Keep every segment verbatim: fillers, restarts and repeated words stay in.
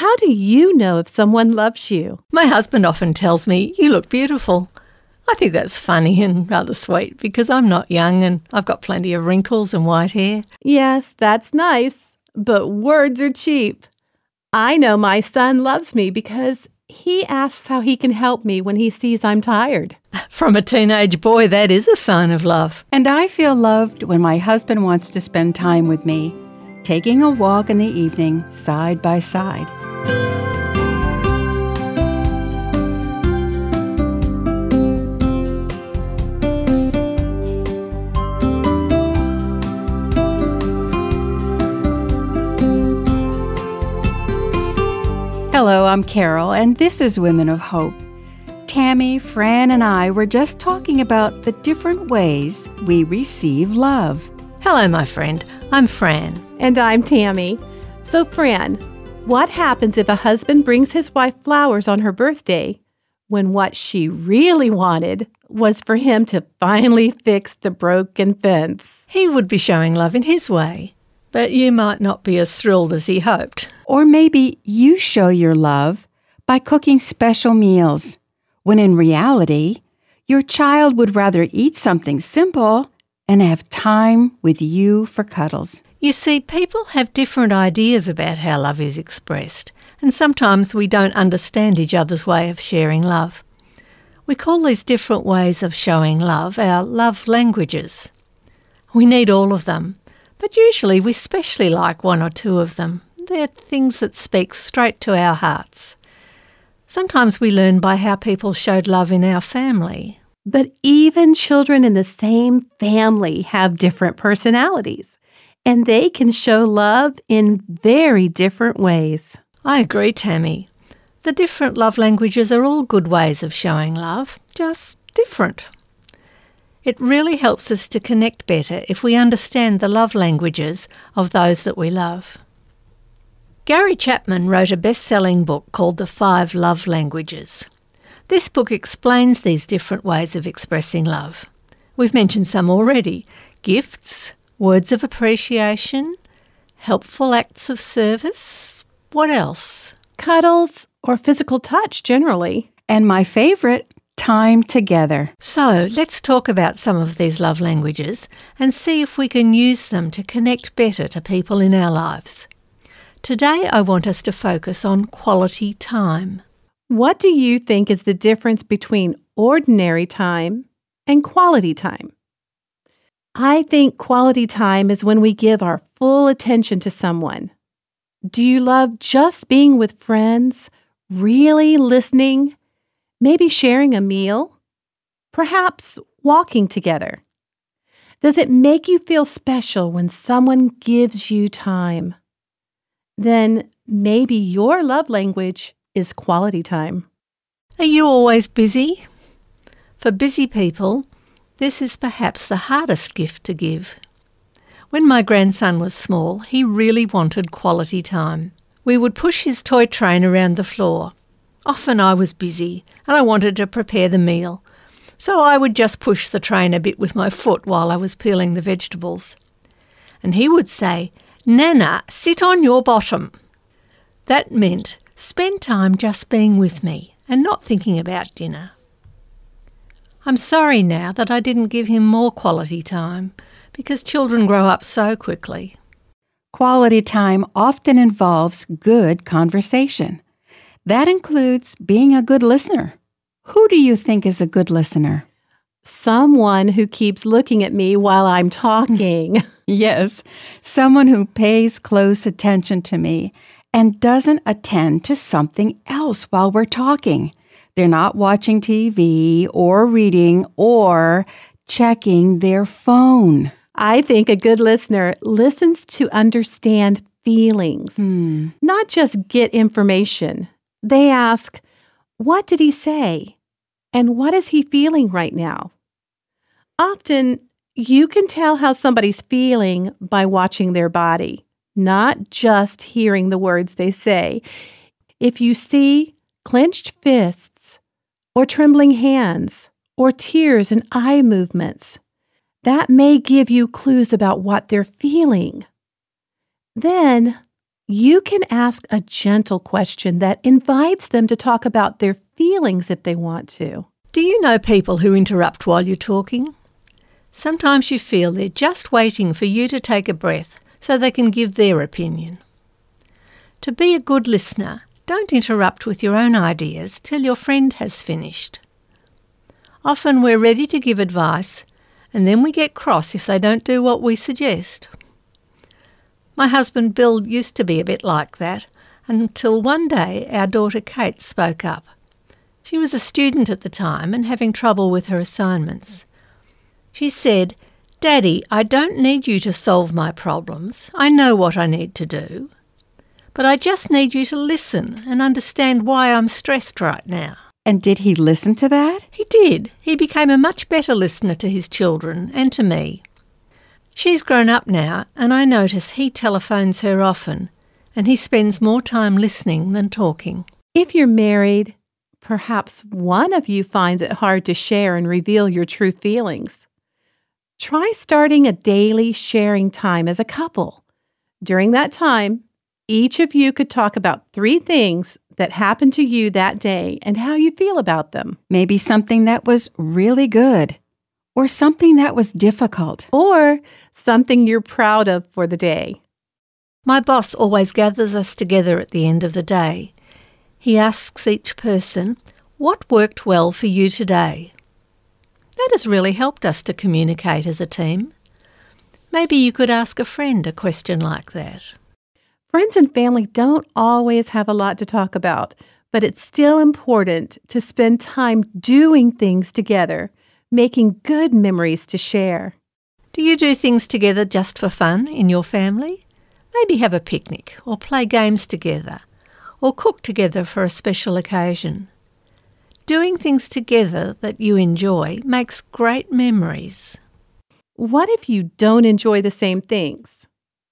How do you know if someone loves you? My husband often tells me, "You look beautiful." I think that's funny and rather sweet because I'm not young and I've got plenty of wrinkles and white hair. Yes, that's nice, but words are cheap. I know my son loves me because he asks how he can help me when he sees I'm tired. From a teenage boy, that is a sign of love. And I feel loved when my husband wants to spend time with me, taking a walk in the evening side by side. Hello, I'm Carol, and this is Women of Hope. Tammy, Fran, and I were just talking about the different ways we receive love. Hello, my friend. I'm Fran. And I'm Tammy. So, Fran, what happens if a husband brings his wife flowers on her birthday when what she really wanted was for him to finally fix the broken fence? He would be showing love in his way, but you might not be as thrilled as he hoped. Or maybe you show your love by cooking special meals, when in reality, your child would rather eat something simple and have time with you for cuddles. You see, people have different ideas about how love is expressed, and sometimes we don't understand each other's way of sharing love. We call these different ways of showing love our love languages. We need all of them, but usually we especially like one or two of them. They're things that speak straight to our hearts. Sometimes we learn by how people showed love in our family. But even children in the same family have different personalities, and they can show love in very different ways. I agree, Tammy. The different love languages are all good ways of showing love, just different. It really helps us to connect better if we understand the love languages of those that we love. Gary Chapman wrote a best-selling book called The Five Love Languages. This book explains these different ways of expressing love. We've mentioned some already: gifts, words of appreciation, helpful acts of service. What else? Cuddles or physical touch generally. And my favorite, time together. So let's talk about some of these love languages and see if we can use them to connect better to people in our lives. Today I want us to focus on quality time. What do you think is the difference between ordinary time and quality time? I think quality time is when we give our full attention to someone. Do you love just being with friends, really listening, maybe sharing a meal, perhaps walking together? Does it make you feel special when someone gives you time? Then maybe your love language is quality time. Are you always busy? For busy people, this is perhaps the hardest gift to give. When my grandson was small, he really wanted quality time. We would push his toy train around the floor. Often I was busy and I wanted to prepare the meal, so I would just push the train a bit with my foot while I was peeling the vegetables. And he would say, "Nana, sit on your bottom." That meant spend time just being with me and not thinking about dinner. I'm sorry now that I didn't give him more quality time because children grow up so quickly. Quality time often involves good conversation. That includes being a good listener. Who do you think is a good listener? Someone who keeps looking at me while I'm talking. Yes, someone who pays close attention to me and doesn't attend to something else while we're talking. They're not watching T V or reading or checking their phone. I think a good listener listens to understand feelings, Hmm. not just get information. They ask, what did he say? And what is he feeling right now? Often, you can tell how somebody's feeling by watching their body, not just hearing the words they say. If you see clenched fists or trembling hands or tears and eye movements, that may give you clues about what they're feeling. Then You can ask a gentle question that invites them to talk about their feelings if they want to. Do you know people who interrupt while you're talking? Sometimes you feel they're just waiting for you to take a breath so they can give their opinion. To be a good listener, don't interrupt with your own ideas till your friend has finished. Often we're ready to give advice, and then we get cross if they don't do what we suggest. My husband Bill used to be a bit like that, until one day our daughter Kate spoke up. She was a student at the time and having trouble with her assignments. She said, "Daddy, I don't need you to solve my problems. I know what I need to do. But I just need you to listen and understand why I'm stressed right now." And did he listen to that? He did. He became a much better listener to his children and to me. She's grown up now, and I notice he telephones her often, and he spends more time listening than talking. If you're married, perhaps one of you finds it hard to share and reveal your true feelings. Try starting a daily sharing time as a couple. During that time, each of you could talk about three things that happened to you that day and how you feel about them. Maybe something that was really good, or something that was difficult, or something you're proud of for the day. My boss always gathers us together at the end of the day. He asks each person, "What worked well for you today?" That has really helped us to communicate as a team. Maybe you could ask a friend a question like that. Friends and family don't always have a lot to talk about, but it's still important to spend time doing things together, making good memories to share. Do you do things together just for fun in your family? Maybe have a picnic or play games together or cook together for a special occasion. Doing things together that you enjoy makes great memories. What if you don't enjoy the same things?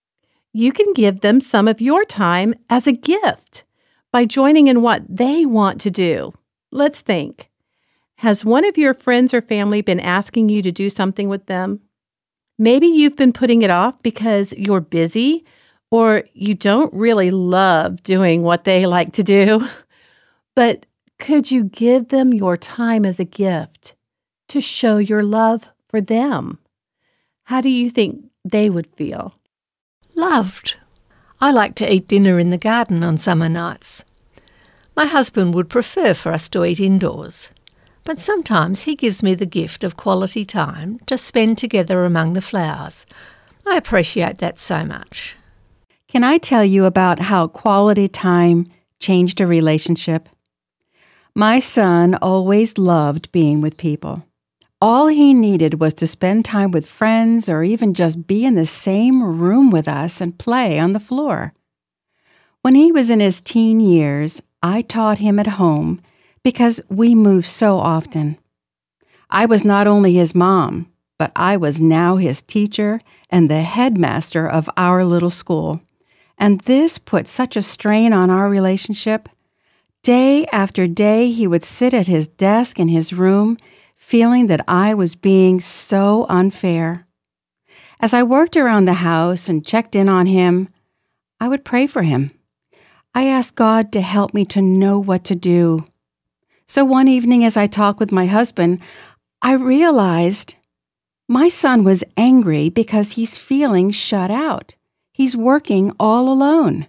You can give them some of your time as a gift by joining in what they want to do. Let's think. Has one of your friends or family been asking you to do something with them? Maybe you've been putting it off because you're busy or you don't really love doing what they like to do. But could you give them your time as a gift to show your love for them? How do you think they would feel? Loved. I like to eat dinner in the garden on summer nights. My husband would prefer for us to eat indoors, but sometimes he gives me the gift of quality time to spend together among the flowers. I appreciate that so much. Can I tell you about how quality time changed a relationship? My son always loved being with people. All he needed was to spend time with friends or even just be in the same room with us and play on the floor. When he was in his teen years, I taught him at home because we moved so often. I was not only his mom, but I was now his teacher and the headmaster of our little school. And this put such a strain on our relationship. Day after day, he would sit at his desk in his room, feeling that I was being so unfair. As I worked around the house and checked in on him, I would pray for him. I asked God to help me to know what to do. So one evening as I talked with my husband, I realized my son was angry because he's feeling shut out. He's working all alone.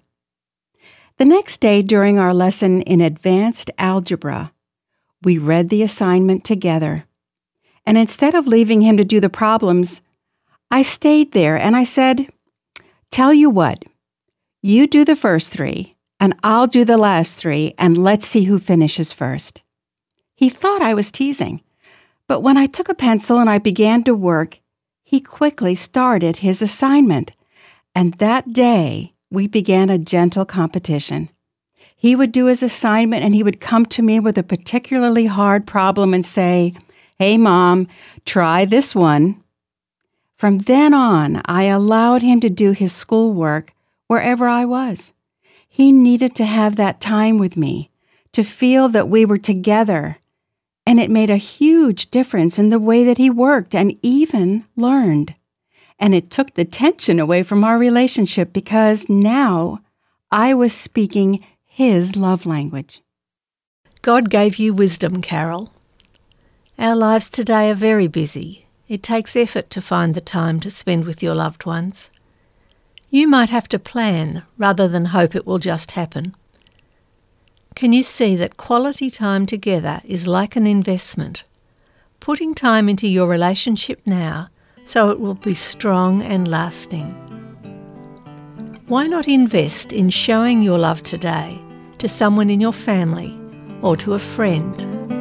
The next day during our lesson in advanced algebra, we read the assignment together. And instead of leaving him to do the problems, I stayed there and I said, "Tell you what, you do the first three and I'll do the last three and let's see who finishes first." He thought I was teasing, but when I took a pencil and I began to work, he quickly started his assignment. And that day, we began a gentle competition. He would do his assignment and he would come to me with a particularly hard problem and say, "Hey, Mom, try this one." From then on, I allowed him to do his schoolwork wherever I was. He needed to have that time with me, to feel that we were together, and it made a huge difference in the way that he worked and even learned. And it took the tension away from our relationship because now I was speaking His love language. God gave you wisdom, Carol. Our lives today are very busy. It takes effort to find the time to spend with your loved ones. You might have to plan rather than hope it will just happen. Can you see that quality time together is like an investment? Putting time into your relationship now so it will be strong and lasting. Why not invest in showing your love today to someone in your family or to a friend?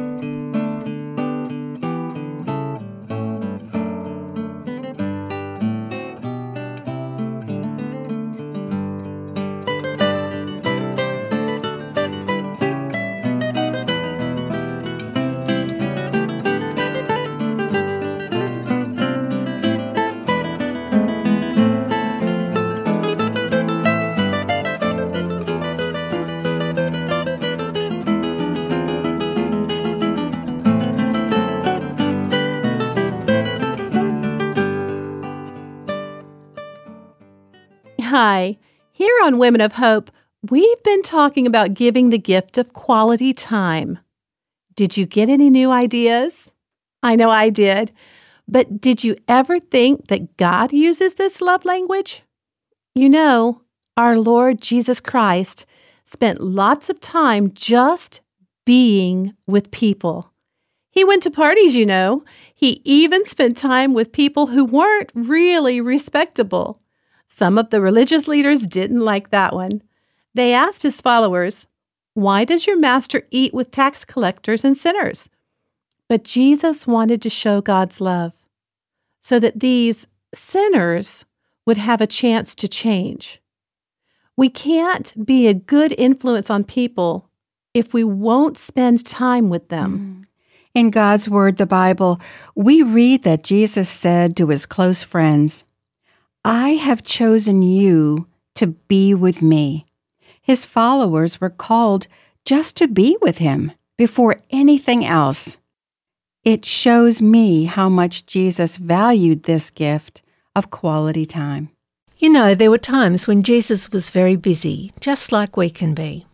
Hi. Here on Women of Hope, we've been talking about giving the gift of quality time. Did you get any new ideas? I know I did. But did you ever think that God uses this love language? You know, our Lord Jesus Christ spent lots of time just being with people. He went to parties, you know. He even spent time with people who weren't really respectable. Some of the religious leaders didn't like that one. They asked his followers, "Why does your master eat with tax collectors and sinners?" But Jesus wanted to show God's love so that these sinners would have a chance to change. We can't be a good influence on people if we won't spend time with them. In God's Word, the Bible, we read that Jesus said to his close friends, "I have chosen you to be with me." His followers were called just to be with him before anything else. It shows me how much Jesus valued this gift of quality time. You know, there were times when Jesus was very busy, just like we can be.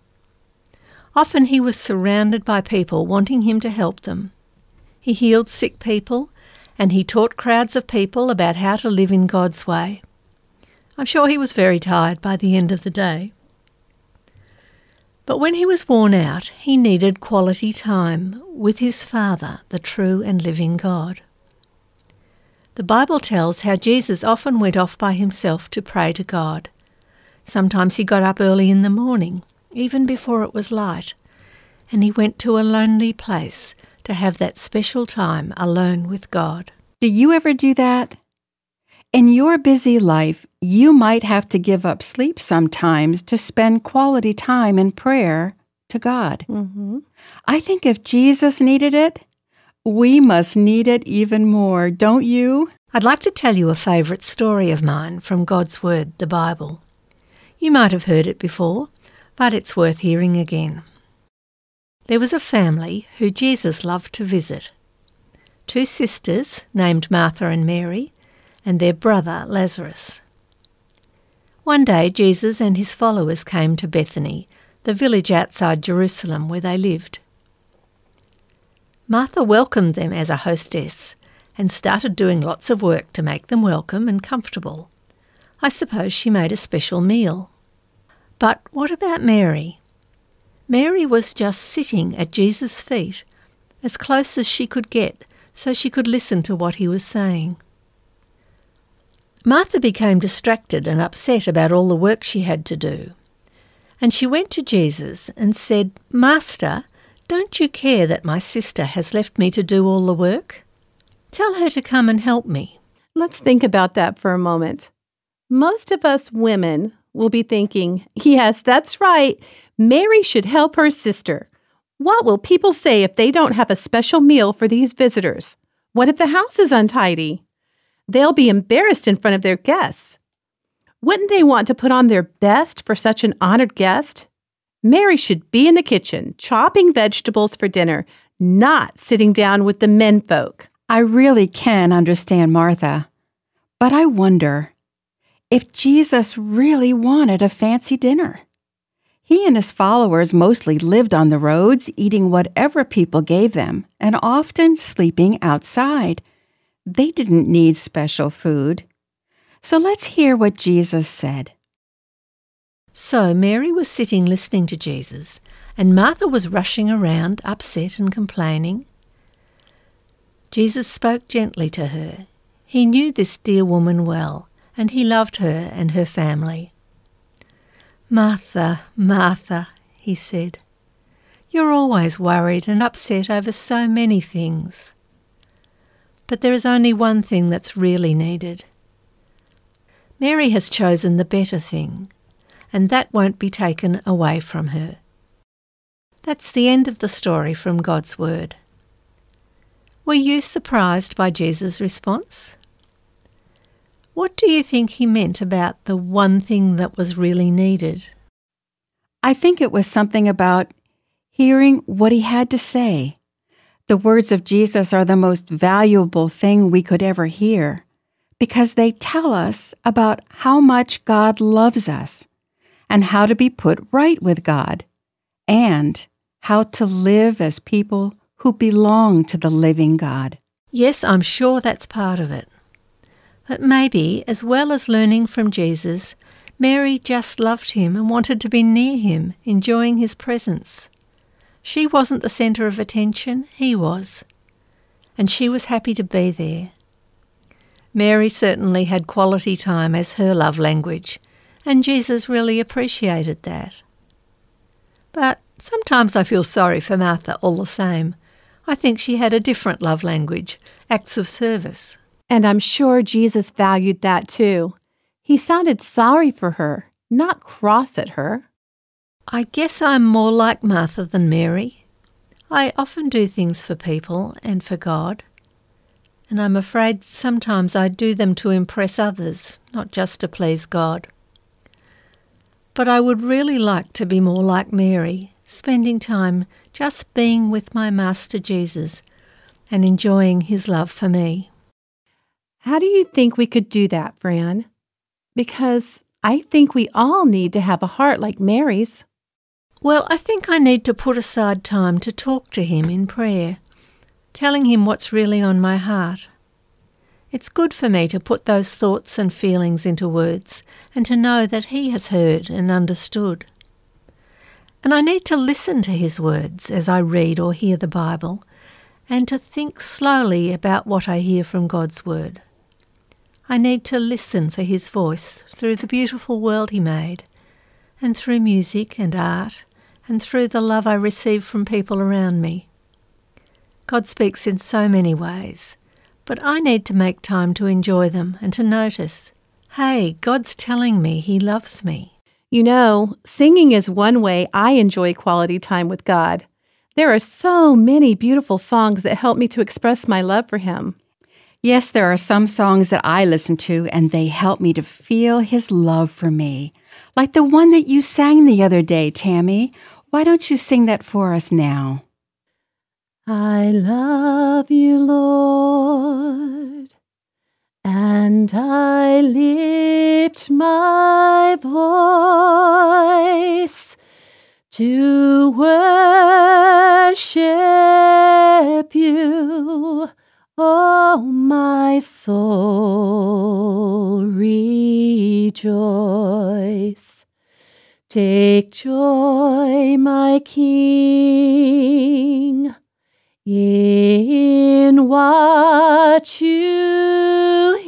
Often he was surrounded by people wanting him to help them. He healed sick people, and he taught crowds of people about how to live in God's way. I'm sure he was very tired by the end of the day. But when he was worn out, he needed quality time with his Father, the true and living God. The Bible tells how Jesus often went off by himself to pray to God. Sometimes he got up early in the morning, even before it was light, and he went to a lonely place to have that special time alone with God. Do you ever do that? In your busy life, you might have to give up sleep sometimes to spend quality time in prayer to God. Mm-hmm. I think if Jesus needed it, we must need it even more, don't you? I'd like to tell you a favourite story of mine from God's Word, the Bible. You might have heard it before, but it's worth hearing again. There was a family who Jesus loved to visit. Two sisters named Martha and Mary, and their brother Lazarus. One day Jesus and his followers came to Bethany, the village outside Jerusalem where they lived. Martha welcomed them as a hostess and started doing lots of work to make them welcome and comfortable. I suppose she made a special meal. But what about Mary? Mary was just sitting at Jesus' feet, as close as she could get so she could listen to what he was saying. Martha became distracted and upset about all the work she had to do. And she went to Jesus and said, "Master, don't you care that my sister has left me to do all the work? Tell her to come and help me." Let's think about that for a moment. Most of us women will be thinking, yes, that's right. Mary should help her sister. What will people say if they don't have a special meal for these visitors? What if the house is untidy? They'll be embarrassed in front of their guests. Wouldn't they want to put on their best for such an honored guest? Mary should be in the kitchen, chopping vegetables for dinner, not sitting down with the menfolk. I really can understand Martha, but I wonder if Jesus really wanted a fancy dinner. He and his followers mostly lived on the roads, eating whatever people gave them, and often sleeping outside. They didn't need special food. So let's hear what Jesus said. So Mary was sitting listening to Jesus, and Martha was rushing around, upset and complaining. Jesus spoke gently to her. He knew this dear woman well, and he loved her and her family. "Martha, Martha," he said, "you're always worried and upset over so many things. But there is only one thing that's really needed. Mary has chosen the better thing, and that won't be taken away from her." That's the end of the story from God's Word. Were you surprised by Jesus' response? What do you think he meant about the one thing that was really needed? I think it was something about hearing what he had to say. The words of Jesus are the most valuable thing we could ever hear because they tell us about how much God loves us and how to be put right with God and how to live as people who belong to the living God. Yes, I'm sure that's part of it. But maybe, as well as learning from Jesus, Mary just loved him and wanted to be near him, enjoying his presence. She wasn't the centre of attention, he was. And she was happy to be there. Mary certainly had quality time as her love language, and Jesus really appreciated that. But sometimes I feel sorry for Martha all the same. I think she had a different love language, acts of service. And I'm sure Jesus valued that too. He sounded sorry for her, not cross at her. I guess I'm more like Martha than Mary. I often do things for people and for God. And I'm afraid sometimes I do them to impress others, not just to please God. But I would really like to be more like Mary, spending time just being with my Master Jesus and enjoying his love for me. How do you think we could do that, Fran? Because I think we all need to have a heart like Mary's. Well, I think I need to put aside time to talk to him in prayer, telling him what's really on my heart. It's good for me to put those thoughts and feelings into words and to know that he has heard and understood. And I need to listen to his words as I read or hear the Bible and to think slowly about what I hear from God's Word. I need to listen for his voice through the beautiful world he made and through music and art and through the love I receive from people around me. God speaks in so many ways, but I need to make time to enjoy them and to notice, hey, God's telling me he loves me. You know, singing is one way I enjoy quality time with God. There are so many beautiful songs that help me to express my love for him. Yes, there are some songs that I listen to and they help me to feel his love for me. Like the one that you sang the other day, Tammy. Why don't you sing that for us now? I love you, Lord, and I lift my voice to worship you. Oh, my soul, rejoice. Take joy, my King, in what you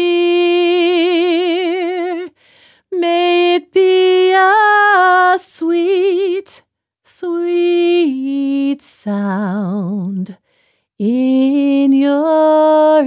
hear. May it be a sweet, sweet sound in your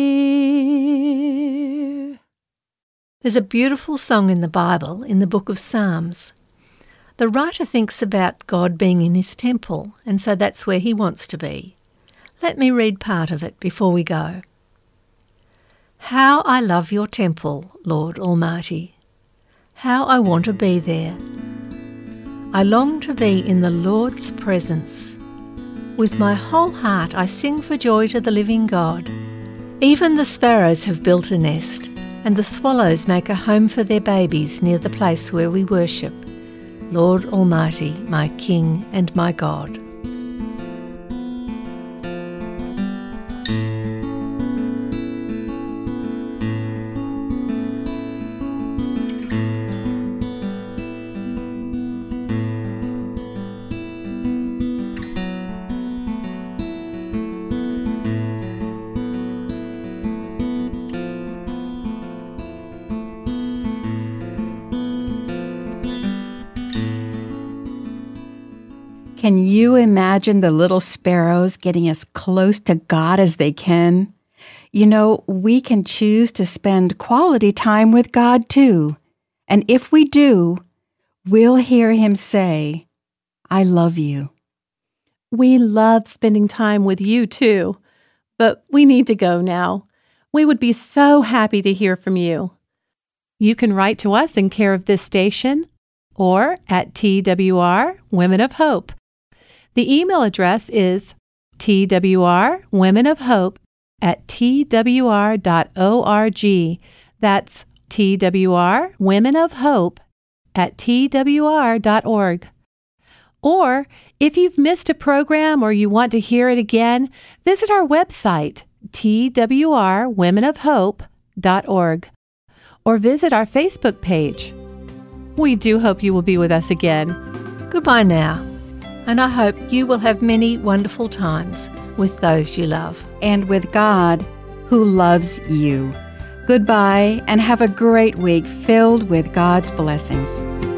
ear. There's a beautiful song in the Bible, in the book of Psalms. The writer thinks about God being in his temple, and so that's where he wants to be. Let me read part of it before we go. How I love your temple, Lord Almighty. How I want to be there. I long to be in the Lord's presence. With my whole heart I sing for joy to the living God. Even the sparrows have built a nest, and the swallows make a home for their babies near the place where we worship. Lord Almighty, my King and my God. Can you imagine the little sparrows getting as close to God as they can? You know, we can choose to spend quality time with God too. And if we do, we'll hear Him say, I love you. We love spending time with you too, but we need to go now. We would be so happy to hear from you. You can write to us in care of this station or at T W R Women of Hope. The email address is T W R Women of Hope at T W R dot org. That's T W R Women of Hope at T W R dot org. Or if you've missed a program or you want to hear it again, visit our website, T W R Women of Hope dot org, or visit our Facebook page. We do hope you will be with us again. Goodbye now, and I hope you will have many wonderful times with those you love. And with God, who loves you. Goodbye, and have a great week filled with God's blessings.